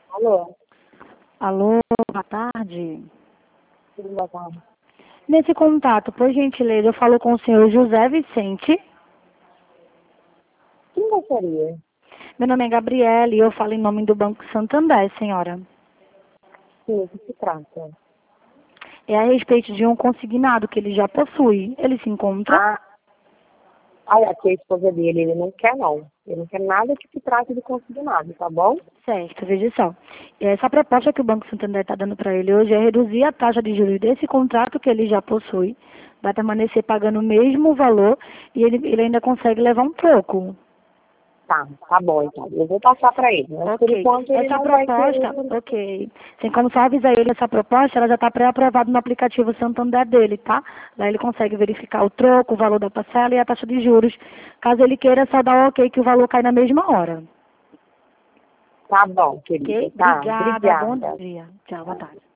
Alô? Alô, boa tarde. Tudo boa tarde. Nesse contato, por gentileza, eu falo com o senhor José Vicente. Quem gostaria? Meu nome é Gabriela e eu falo em nome do Banco Santander, senhora. Sim, o que se trata? É a respeito de um consignado que ele já possui. Ele se encontra? Aqui é a esposa dele, ele não quer não. Ele não quer nada que se trate de consignado, tá bom? Certo, veja só. Essa proposta que o Banco Santander está dando para ele hoje é reduzir a taxa de juros desse contrato que ele já possui. Vai permanecer pagando o mesmo valor e ele ainda consegue levar um troco. Tá bom então. Eu vou passar para ele, mas por Ok. enquanto ele Essa não vai proposta, querer. ok. Tem como só avisar ele, essa proposta, ela já está pré-aprovada no aplicativo Santander dele, tá? Lá ele consegue verificar o troco, o valor da parcela e a taxa de juros. Caso ele queira, é só dar o ok que o valor cai na mesma hora. Tá bom, querida. Ok? Tá, Obrigada, bom obrigada. dia. Tchau, boa tarde.